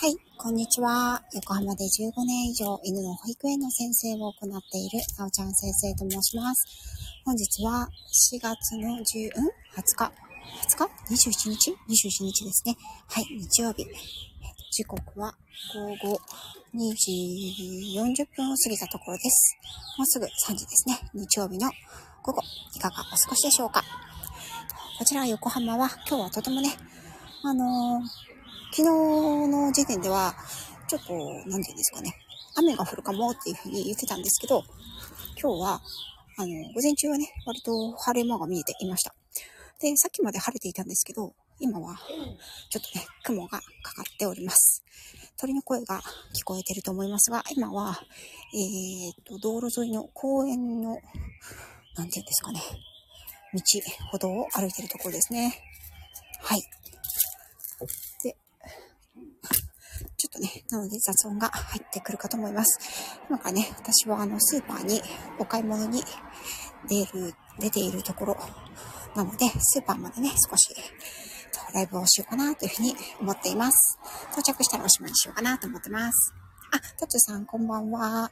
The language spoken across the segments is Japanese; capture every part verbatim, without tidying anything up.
はい、こんにちは。横浜でじゅうごねん以上犬の保育園の先生を行っているなおちゃん先生と申します。本日はしがつのじゅう、ん ?はつか ?はつか ?にじゅうしちにち ?にじゅうしちにちですね。はい、日曜日。時刻はごごにじよんじゅっぷんを過ぎたところです。もうすぐさんじですね。日曜日の午後、いかがお過ごしでしょうか。こちら横浜は今日はとてもね、あのー、昨日の時点では、ちょっと、なんていうんですかね、雨が降るかもっていうふうに言ってたんですけど、今日は、あの、午前中はね、割と晴れ間が見えていました。で、さっきまで晴れていたんですけど、今は、ちょっとね、雲がかかっております。鳥の声が聞こえてると思いますが、今は、えーっと、道路沿いの公園の、なんていうんですかね、道、歩道を歩いてるところですね。はい。で、ちょっとね、なので雑音が入ってくるかと思います。今からね、私はあのスーパーにお買い物に出る、出ているところなので、スーパーまでね、少しライブをしようかなというふうに思っています。到着したらおしまいにしようかなと思ってます。あ、タツさんこんばんは。はい、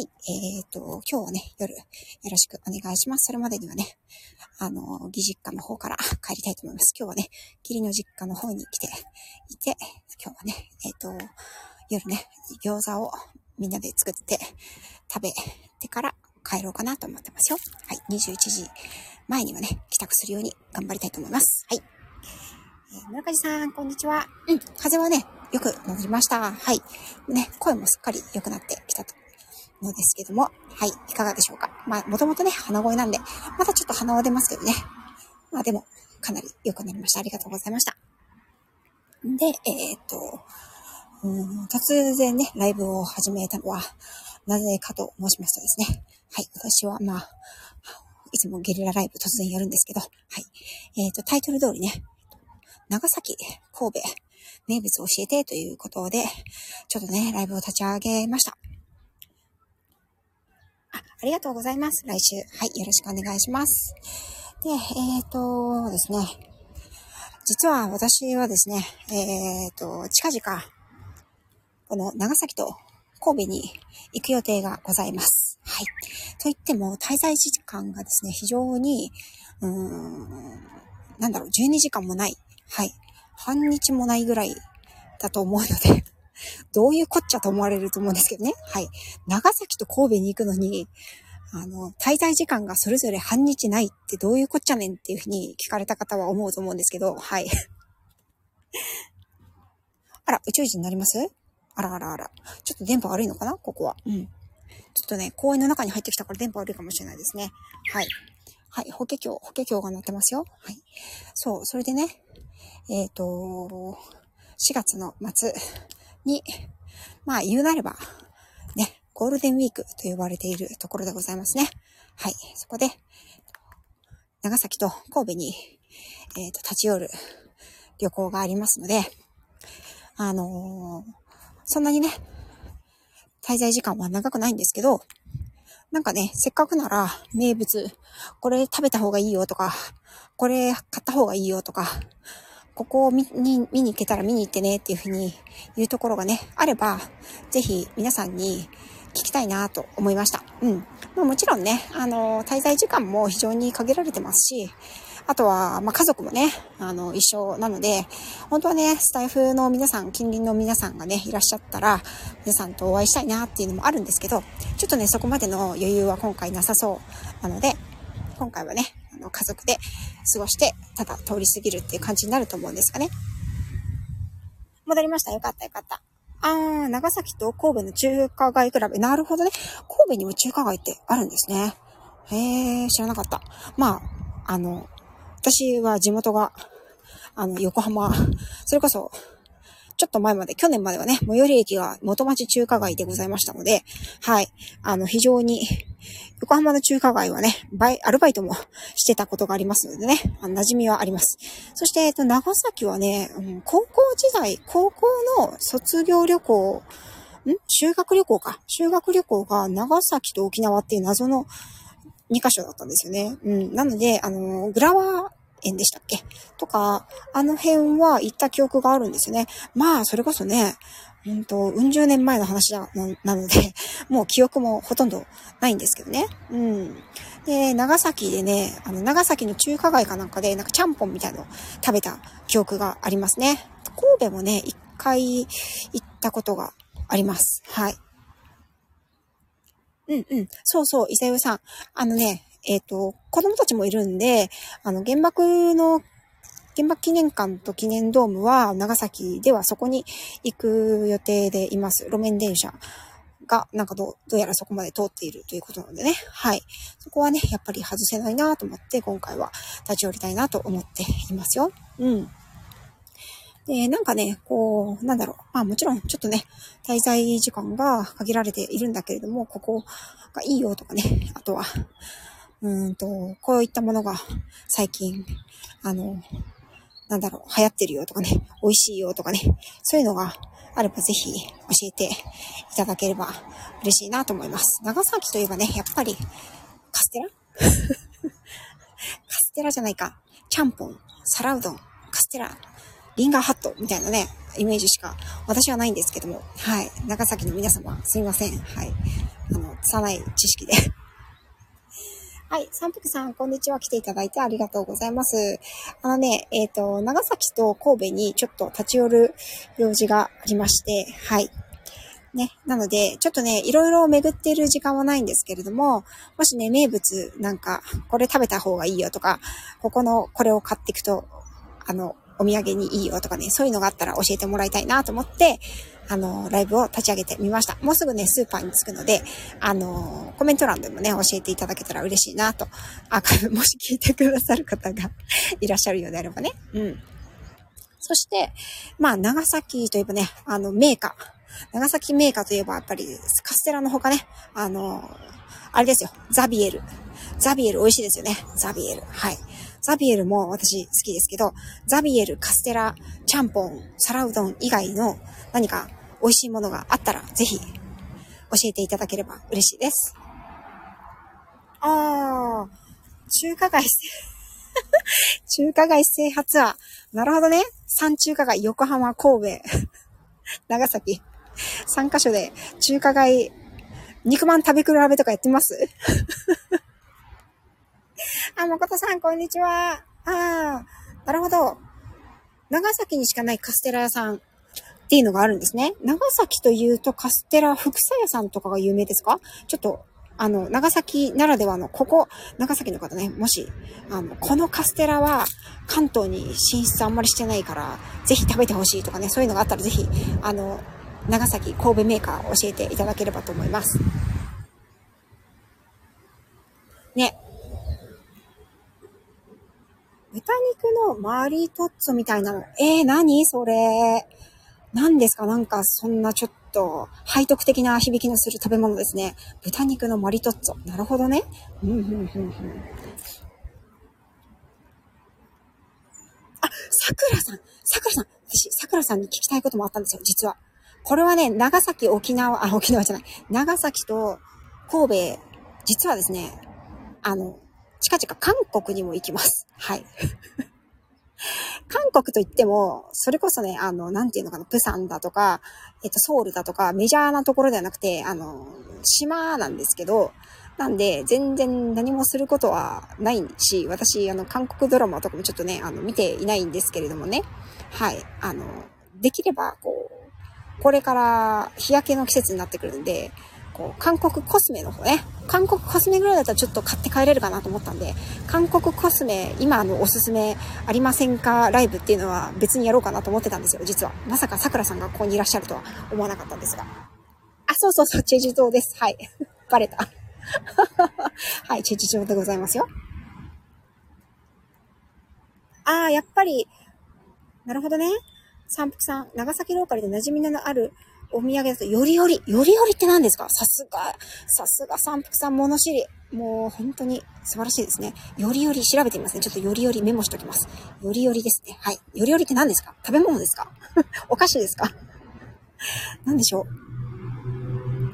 えーと、今日はね、夜よろしくお願いします。それまでにはね、あの、義実家の方から帰りたいと思います。今日はね、義理の実家の方に来ていて、今日はね、えっと、夜ね、餃子をみんなで作って食べてから帰ろうかなと思ってますよ。はい、にじゅういちじまえにはね、帰宅するように頑張りたいと思います。はい。えー、村上さん、こんにちは。うん、風邪はね、よく治りました。はい。ね、声もすっかり良くなってきたと。のですけども、はい、いかがでしょうか。まあ、もともとね、鼻声なんで、まだちょっと鼻は出ますけどね。まあでも、かなり良くなりました。ありがとうございました。で、えー、っと、うーん、突然ね、ライブを始めたのは、なぜかと申しますとですね。はい、私はまあ、いつもゲリラライブ突然やるんですけど、はい。えー、っと、タイトル通りね、長崎、神戸、名物を教えてということで、ちょっとね、ライブを立ち上げました。あ、ありがとうございます。来週、はい、よろしくお願いします。で、えっとですね、実は私はですね、えっと、近々、この長崎と神戸に行く予定がございます。はい。といっても、滞在時間がですね、非常に、うーん、なんだろう、じゅうにじかんもない。はい。半日もないぐらいだと思うので、どういうこっちゃと思われると思うんですけどね。はい。長崎と神戸に行くのに、あの、滞在時間がそれぞれ半日ないってどういうこっちゃねんっていうふうに聞かれた方は思うと思うんですけど、はい。あら、宇宙人になります？あらあらあら。ちょっと電波悪いのかなここは。うん。ちょっとね、公園の中に入ってきたから電波悪いかもしれないですね。はい。はい。法華経、法華経が鳴ってますよ。はい。そう、それでね、えっと、しがつの末に、まあ言うなれば、ね、ゴールデンウィークと呼ばれているところでございますね。はい。そこで、長崎と神戸に、えっと、立ち寄る旅行がありますので、あのー、そんなにね、滞在時間は長くないんですけど、なんかね、せっかくなら名物、これ食べた方がいいよとか、これ買った方がいいよとか、ここを見に、見に行けたら見に行ってねっていうふうに言うところがね、あれば、ぜひ皆さんに聞きたいなと思いました。うん。まあ、もちろんね、あの、滞在時間も非常に限られてますし、あとは、まあ、家族もね、あの、一緒なので、本当はね、スタイフの皆さん、近隣の皆さんがね、いらっしゃったら、皆さんとお会いしたいなっていうのもあるんですけど、ちょっとね、そこまでの余裕は今回なさそうなので、今回はね、あの家族で過ごして、ただ通り過ぎるっていう感じになると思うんですかね。戻りました。よかったよかった。あー、長崎と神戸の中華街比べ。なるほどね。神戸にも中華街ってあるんですね。へー、知らなかった。まあ、あの、私は地元が、あの、横浜、それこそ、ちょっと前まで、去年まではね、最寄り駅が元町中華街でございましたので、はい、あの、非常に、横浜の中華街はね、バイ、アルバイトもしてたことがありますのでね、あの馴染みはあります。そして、えっと、長崎はね、うん、高校時代、高校の卒業旅行、ん修学旅行か。修学旅行が長崎と沖縄っていう謎のにカ所だったんですよね。うん。なので、あの、グラワー園でしたっけとか、あの辺は行った記憶があるんですよね。まあ、それこそね、うんと、うん十年前の話ななので、もう記憶もほとんどないんですけどね。うん。で、長崎でね、あの、長崎の中華街かなんかで、なんかちゃんぽんみたいなのを食べた記憶がありますね。神戸もね、一回行ったことがあります。はい。うんうん。そうそう、伊勢代さん。あのね、えっと、子供たちもいるんで、あの、原爆の原爆記念館と記念ドームは長崎ではそこに行く予定でいます。路面電車がなんかどう、どうやらそこまで通っているということなのでね。はい。そこはね、やっぱり外せないなと思って今回は立ち寄りたいなと思っていますよ。うん。で、なんかね、こう、なんだろう。まあもちろんちょっとね、滞在時間が限られているんだけれども、ここがいいよとかね。あとは、うーんと、こういったものが最近、あの、なんだろう、流行ってるよとかね、美味しいよとかね、そういうのがあればぜひ教えていただければ嬉しいなと思います。長崎といえばね、やっぱりカステラカステラじゃないか。ちゃんぽん、皿うどん、カステラ、リンガーハットみたいなね、イメージしか私はないんですけども、はい。長崎の皆様、すみません。はい。あの、拙い知識で。はい。三福さん、こんにちは。来ていただいてありがとうございます。あのね、えっと、長崎と神戸にちょっと立ち寄る用事がありまして、はい。ね。なので、ちょっとね、いろいろ巡っている時間はないんですけれども、もしね、名物なんか、これ食べた方がいいよとか、ここのこれを買っていくと、あの、お土産にいいよとかね、そういうのがあったら教えてもらいたいなと思って、あの、ライブを立ち上げてみました。もうすぐね、スーパーに着くので、あの、コメント欄でもね、教えていただけたら嬉しいなと。アーカイブ、もし聞いてくださる方がいらっしゃるようであればね。うん。そして、まあ、長崎といえばね、あの、メーカー。長崎メーカーといえば、やっぱり、カステラのほかね、あの、あれですよ、ザビエル。ザビエル美味しいですよね。ザビエル。はい。ザビエルも私好きですけど、ザビエル、カステラ、ちゃんぽん、皿うどん以外の何か美味しいものがあったら、ぜひ教えていただければ嬉しいです。あー、中華街、中華街制覇ツアー。なるほどね。三中華街、横浜、神戸、長崎。三カ所で中華街、肉まん食べ比べとかやってますあ、誠さん、こんにちは。ああ、なるほど。長崎にしかないカステラ屋さんっていうのがあるんですね。長崎というとカステラ、福さ屋さんとかが有名ですか？ちょっと、あの、長崎ならではの、ここ、長崎の方ね、もし、あの、このカステラは関東に進出あんまりしてないから、ぜひ食べてほしいとかね、そういうのがあったらぜひ、あの、長崎、神戸メーカー教えていただければと思います。ね。豚肉のマリトッツォみたいなの。えー、何それ。何ですか？なんかそんなちょっと背徳的な響きのする食べ物ですね。豚肉のマリトッツォ。なるほどね。うんうんうんうん。あ、さくらさん。さくらさん。私、さくらさんに聞きたいこともあったんですよ、実は。これはね、長崎、沖縄、あ、沖縄じゃない。長崎と神戸、実はですね、あの、近々韓国にも行きます。はい。韓国といっても、それこそね、あの、なんていうのかな、プサンだとか、えっと、ソウルだとか、メジャーなところではなくて、あの、島なんですけど、なんで、全然何もすることはないし、私、あの、韓国ドラマとかもちょっとね、あの、見ていないんですけれどもね。はい。あの、できれば、こう、これから日焼けの季節になってくるんで、こう、韓国コスメの方ね。韓国コスメぐらいだったらちょっと買って帰れるかなと思ったんで、韓国コスメ、今のおすすめありませんかライブっていうのは別にやろうかなと思ってたんですよ、実は。まさか桜さんがここにいらっしゃるとは思わなかったんですが。あ、そうそうそう、チェジュ島です。はい。バレた。はい、チェジュ島でございますよ。ああ、やっぱり、なるほどね。三福さん、長崎ローカルで馴染みのあるお土産だと、よりより、よりよりって何ですか？さすが、さすが三福さん物知り。もう本当に素晴らしいですね。よりより調べてみますね。ちょっとよりよりメモしときます。よりよりですね。はい。よりよりって何ですか？食べ物ですか？お菓子ですか？何でしょう？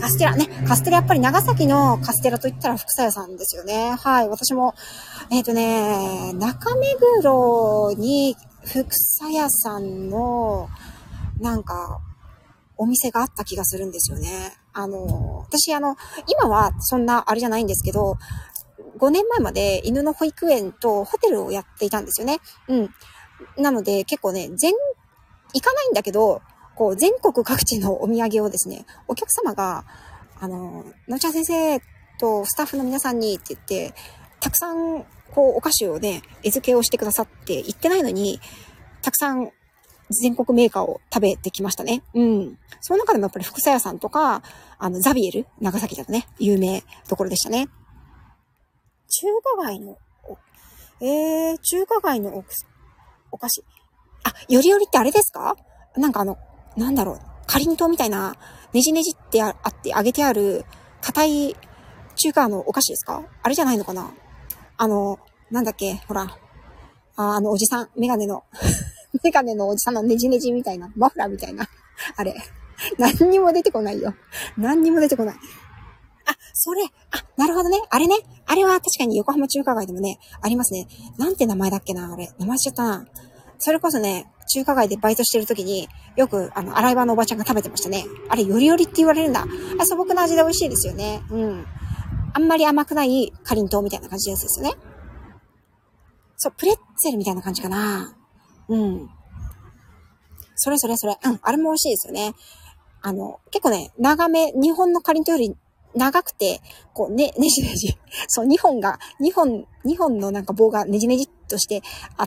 カステラね。カステラやっぱり長崎のカステラといったら福さやさんですよね。はい。私も、えっとね、中目黒に福さやさんの、なんか、お店があった気がするんですよね。あの、私あの、今はそんなあれじゃないんですけど、ごねんまえまで犬の保育園とホテルをやっていたんですよね。うん。なので結構ね、全、行かないんだけど、こう全国各地のお土産をですね、お客様が、あの、のちゃん先生とスタッフの皆さんにって言って、たくさんこうお菓子をね、餌付けをしてくださって言ってないのに、たくさん全国メーカーを食べてきましたね。うん。その中でもやっぱり福さやさんとか、あの、ザビエル、長崎だとね、有名ところでしたね。中華街の、えー、中華街のお、お菓子。あ、よりよりってあれですか？なんかあの、なんだろう、かりんとうみたいな、ねじねじってあって揚げてある、硬い中華のお菓子ですか？あれじゃないのかな？あの、なんだっけ、ほら、あ, あのおじさん、メガネの、メガネのおじさんのねじねじみたいな、マフラーみたいな、あれ、何にも出てこないよ。何にも出てこない。あ、それ、あ、なるほどね。あれね。あれは確かに横浜中華街でもね、ありますね。なんて名前だっけな、あれ。名前しちゃったな。それこそね、中華街でバイトしてる時に、よく、あの、洗い場のおばちゃんが食べてましたね。あれ、よりよりって言われるんだ。あ、素朴な味で美味しいですよね。うん。あんまり甘くないかりんとうみたいな感じのやつですよね。そう、プレッツェルみたいな感じかな。うん。それそれそれ。うん、あれも美味しいですよね。あの、結構ね、長め、日本のかりんとうより長くて、こうね、ねじねじ。そう、にほんが、にほん、にほんのなんか棒がねじねじっとしてあって、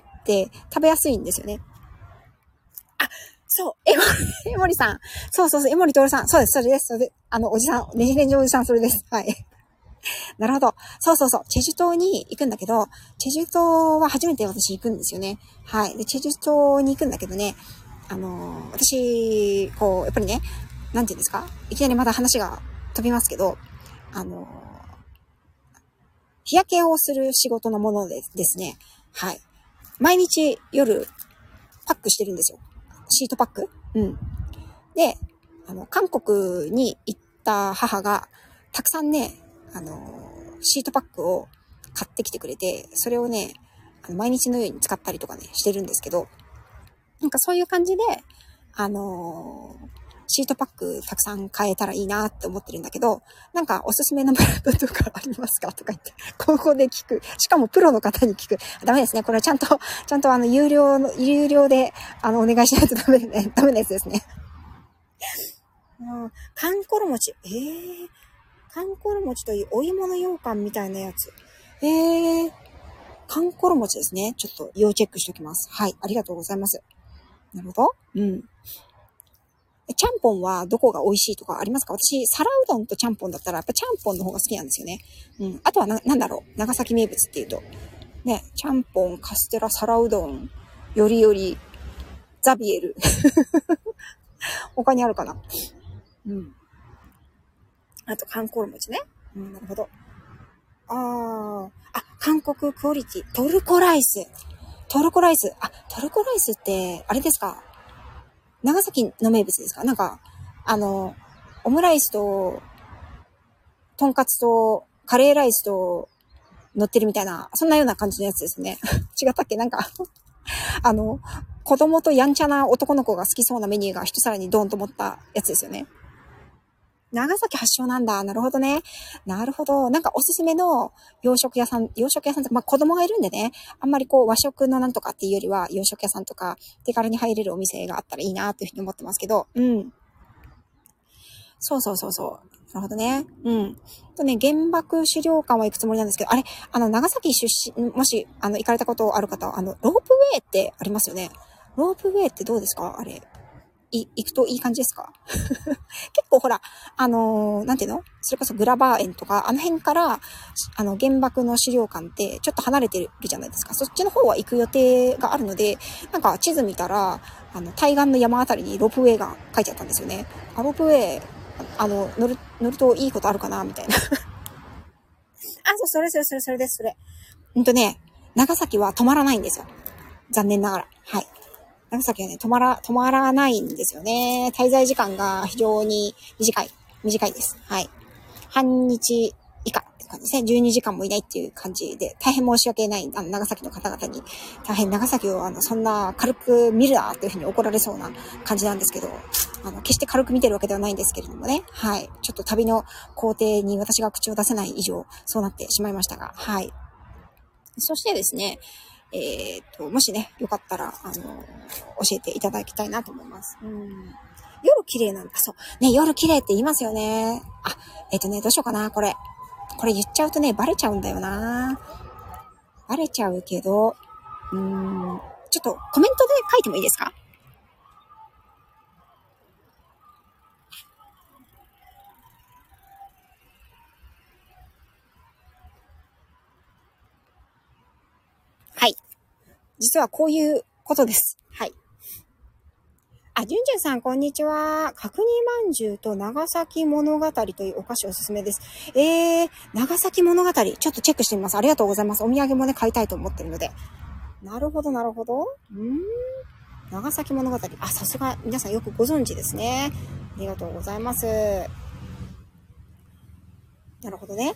食べやすいんですよね。あ、そう、えもり、えもりさん。そうそうそう、えもりとおるさん。そうです、それです。それで、あの、おじさん、ねじねじおじさん、それです。はい。なるほど。そうそうそう。チェジュ島に行くんだけど、チェジュ島は初めて私行くんですよね。はい。で、チェジュ島に行くんだけどね、あのー、私、こう、やっぱりね、なんていうんですか？いきなりまた話が飛びますけど、あのー、日焼けをする仕事のものでですね、はい。毎日夜、パックしてるんですよ。シートパック？うん。で、あの、韓国に行った母が、たくさんね、あの、シートパックを買ってきてくれて、それをね、あの毎日のように使ったりとかね、してるんですけど、なんかそういう感じで、あのー、シートパックたくさん買えたらいいなって思ってるんだけど、なんかおすすめのブランドとかありますかとか言って、ここで聞く。しかもプロの方に聞く。ダメですね。これはちゃんと、ちゃんとあの、有料の、有料で、あの、お願いしないとダメでね、ダメなやつですね。うん、かんころ餅。えー、かんころ餅というお芋の羊羹みたいなやつ。えー、かんころ餅ですね。ちょっと要チェックしておきます。はい、ありがとうございます。なるほど。うん。ちゃんぽんはどこが美味しいとかありますか？私、皿うどんとちゃんぽんだったら、やっぱちゃんぽんの方が好きなんですよね。うん。あとはな、なんだろう。長崎名物っていうと。ね、ちゃんぽん、カステラ、皿うどん、よりより、ザビエル。他にあるかな？うん。あと、韓国餅ね。うん、なるほど。あー。あ、韓国クオリティ。トルコライス。トルコライス。あ、トルコライスって、あれですか？長崎の名物ですか？なんか、あの、オムライスと、とんかつと、カレーライスと、乗ってるみたいな、そんなような感じのやつですね。違ったっけ？なんか、あの、子供とやんちゃな男の子が好きそうなメニューが一皿にドーンと持ったやつですよね。長崎発祥なんだ。なるほどね。なるほど。なんかおすすめの洋食屋さん、洋食屋さんって、まあ子供がいるんでね、あんまりこう和食のなんとかっていうよりは洋食屋さんとか手軽に入れるお店があったらいいなというふうに思ってますけど、うん。そうそうそうそう。なるほどね。うん。とね、原爆資料館は行くつもりなんですけど、あれ、あの、長崎出身、もし、あの、行かれたことある方は、あの、ロープウェイってありますよね。ロープウェイってどうですか？あれ。い、行くといい感じですか？結構ほら、あのー、なんていうの？それこそグラバー園とか、あの辺から、あの、原爆の資料館ってちょっと離れてるじゃないですか。そっちの方は行く予定があるので、なんか地図見たら、あの、対岸の山あたりにロープウェイが書いてあったんですよね。あ、ロープウェイ、あの、乗る、乗るといいことあるかなみたいな。あ、そう、それそれそれそれです、それ。ほんとね、長崎は止まらないんですよ。残念ながら。はい。長崎はね、止まら、止まらないんですよね。滞在時間が非常に短い。 短いです。はい。半日以下って感じですね。じゅうにじかんもいないっていう感じで、大変申し訳ない、あの、長崎の方々に、大変長崎をあの、そんな軽く見るなっていうふうに怒られそうな感じなんですけど、あの、決して軽く見てるわけではないんですけれどもね。はい。ちょっと旅の工程に私が口を出せない以上、そうなってしまいましたが、はい。そしてですね、えっと、もしね、よかったら、あの、教えていただきたいなと思います。うん。夜綺麗なんだ。そう。ね、夜綺麗って言いますよね。あ、えっとね、どうしようかな、これ。これ言っちゃうとね、バレちゃうんだよな。バレちゃうけど、うーん、ちょっとコメントで書いてもいいですか？はい。実はこういうことです。はい。あ、じゅんじゅんさん、こんにちは。角煮まんじゅうと長崎物語というお菓子おすすめです。えー、長崎物語、ちょっとチェックしてみます。ありがとうございます。お土産もね、買いたいと思ってるので。なるほど、なるほど。うーん。長崎物語。あ、さすが、皆さんよくご存知ですね。ありがとうございます。なるほどね。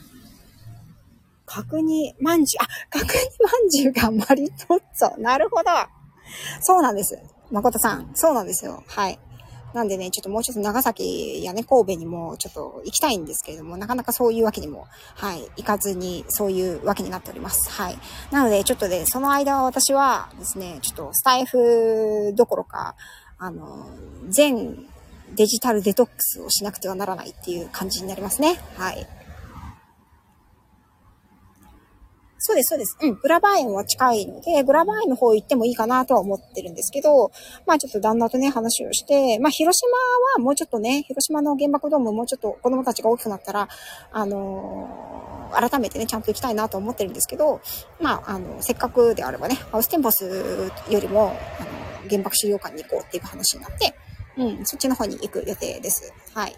角煮まんじゅう、あ、角煮まんじゅうがマリトッツォ。なるほど。そうなんです。誠さん。そうなんですよ。はい。なんでね、ちょっともうちょっと長崎やね、神戸にもちょっと行きたいんですけれども、なかなかそういうわけにも、はい、行かずに、そういうわけになっております。はい。なので、ちょっとね、その間は私はですね、ちょっとスタイフどころか、あの、全デジタルデトックスをしなくてはならないっていう感じになりますね。はい。そうです、そうです。うん。グラバー園は近いので、グラバー園の方行ってもいいかなとは思ってるんですけど、まあちょっと旦那とね、話をして、まあ広島はもうちょっとね、広島の原爆ドームもうちょっと子供たちが大きくなったら、あのー、改めてね、ちゃんと行きたいなと思ってるんですけど、まああの、せっかくであればね、ハウステンボスよりも、あの、原爆資料館に行こうっていう話になって、うん、そっちの方に行く予定です。はい。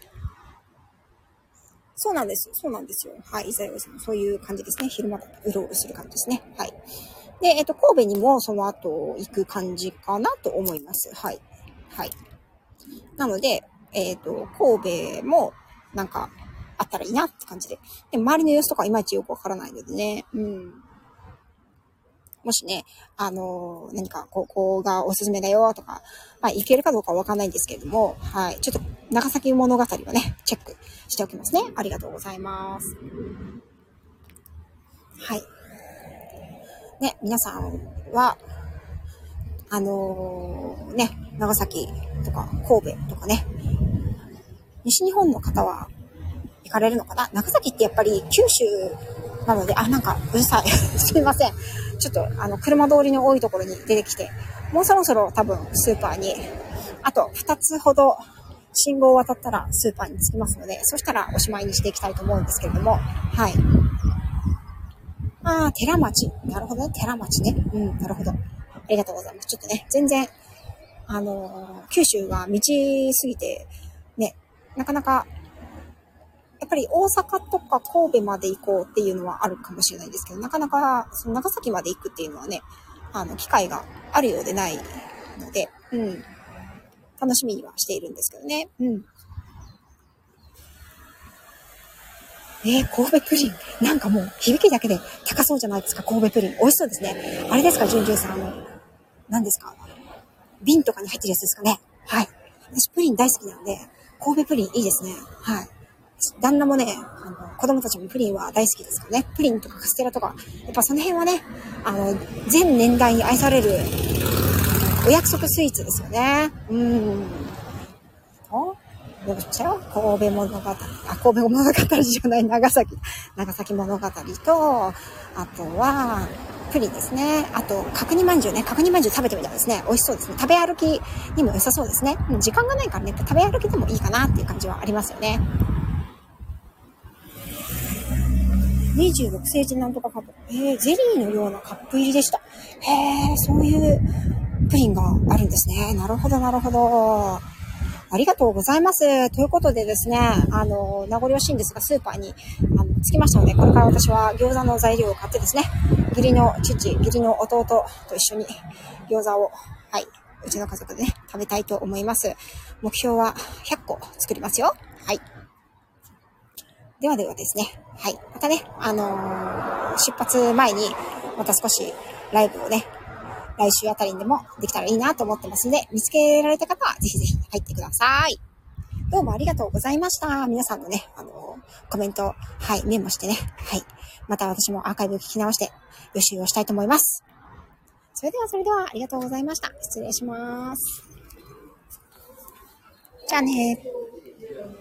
そうなんです。そうなんですよ。はい。いざよさん、そういう感じですね。昼間うろうろする感じですね。はい。で、えっと、神戸にもその後行く感じかなと思います。はい。はい。なので、えっと、神戸もなんかあったらいいなって感じで。で、周りの様子とかいまいちよくわからないのでね。うん。もしね、あのー、何かここがおすすめだよとか、まあ、行けるかどうかわかんないんですけれども、はい。ちょっと長崎物語はね、チェックしておきますね。ありがとうございます。はい。ね、皆さんは、あのー、ね、長崎とか神戸とかね、西日本の方は行かれるのかな。長崎ってやっぱり九州なので、あ、なんかうるさい。すいません。ちょっとあの車通りの多いところに出てきて、もうそろそろ多分スーパーに、あとふたつほど信号を渡ったらスーパーに着きますので、そしたらおしまいにしていきたいと思うんですけれども、はい。ああ、寺町。なるほどね。寺町ね。うん、なるほど。ありがとうございます。ちょっとね、全然、あのー、九州が道すぎて、ね、なかなか、やっぱり大阪とか神戸まで行こうっていうのはあるかもしれないですけど、なかなか、その長崎まで行くっていうのはね、あの、機会があるようでないので、うん、楽しみにはしているんですけどね。うん。えー、神戸プリン。なんかもう、響きだけで高そうじゃないですか、神戸プリン。美味しそうですね。あれですか、ジュンジュンさん。あの、何ですか？瓶とかに入ってるやつですかね。はい。私プリン大好きなんで、神戸プリンいいですね。はい。旦那もね、あの、子供たちもプリンは大好きですからね。プリンとかカステラとか、やっぱその辺はね、あの、全年代に愛されるお約束スイーツですよね。うーん。おどうしよう神戸物語。あ、神戸物語じゃない、長崎。長崎物語と、あとは、プリンですね。あと、角煮まんじゅうね。角煮まんじゅう食べてみたいですね。美味しそうですね。食べ歩きにも良さそうですね。時間がないからね、食べ歩きでもいいかなっていう感じはありますよね。にじゅうろくセンチなんとかカップ。えー、ゼリーのようなカップ入りでした。へー、そういうプリンがあるんですね。なるほど、なるほど。ありがとうございます。ということでですね、あの、名残惜しいんですが、スーパーにあの着きましたので、これから私は餃子の材料を買ってですね、義理の父、義理の弟と一緒に餃子を、はい、うちの家族でね、食べたいと思います。目標はひゃっこ作りますよ。はい。 ではではですね。はい。またね、あのー、出発前に、また少しライブをね、来週あたりにでもできたらいいなと思ってますので、見つけられた方はぜひぜひ入ってください。どうもありがとうございました。皆さんのね、あのー、コメント、はい、メモしてね。はい。また私もアーカイブ聞き直して、予習をしたいと思います。それではそれではありがとうございました。失礼します。じゃあね。